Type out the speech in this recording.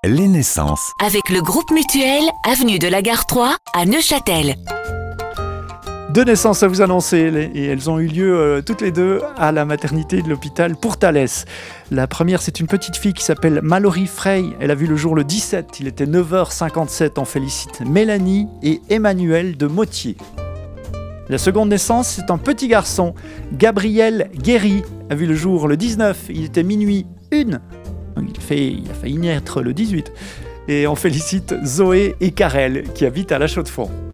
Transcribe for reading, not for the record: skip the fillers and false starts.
Les naissances. Avec le groupe Mutuel, avenue de la Gare 3 à Neuchâtel. 2 naissances à vous annoncer et elles ont eu lieu toutes les deux à la maternité de l'hôpital Pourtalès. La première, c'est une petite fille qui s'appelle Mallory Frey. Elle a vu le jour le 17, il était 9h57. On félicite Mélanie et Emmanuel de Motier. La seconde naissance, c'est un petit garçon, Gabriel Guéry, a vu le jour le 19, il était minuit 1. Il a failli naître le 18. Et on félicite Zoé et Karel qui habitent à La Chaux-de-Fonds.